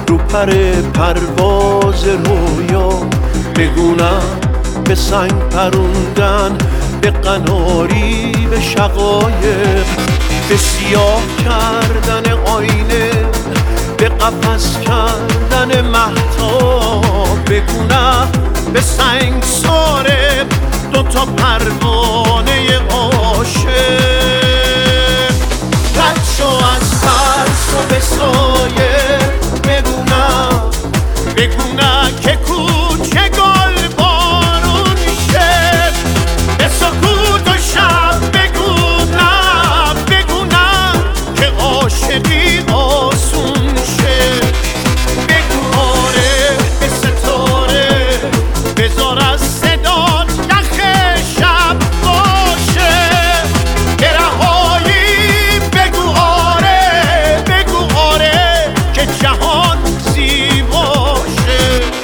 رو پر پرواز رویا، بگونم به سنگ پروندن، به قناری به شقایق، به سیاه کردن آینه، به قفس کردن مهتاب، بگونم به سنگ ساره دوتا پروانه عاشق. رد شو از ترس و به سایه، بگونم که کوچه گل بارون شه، به سکوت و شب بگونم که عاشقی آسون شه. بگو آره به ستاره، بذار از صدات یخ شب باشه، که رهایی بگو آره که جهان زیباشه.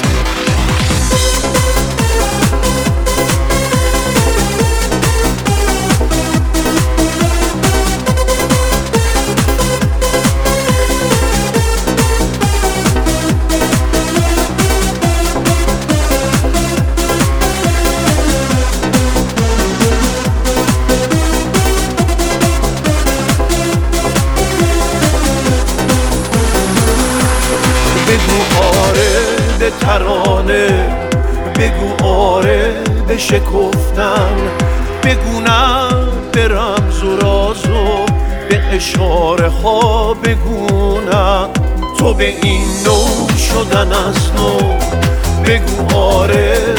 بگو آره به ترانه، بگو آره به شکفتن، بگونم به رمز و راز و به اشاره ها، بگونم تو به این نوع شدن از نو. بگو آره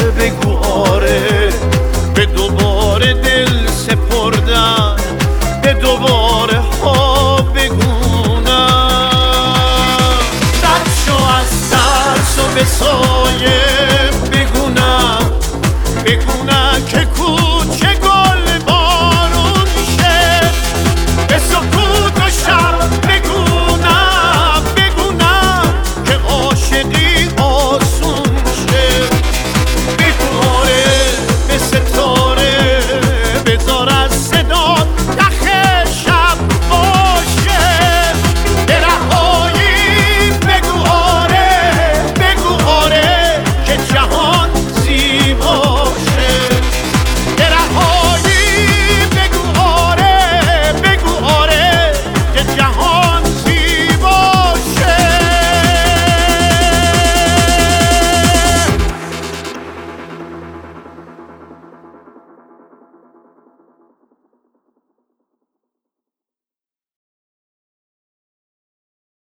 به دوباره دل سپردن، به دوباره ها بگونم. رد شو از ترس و به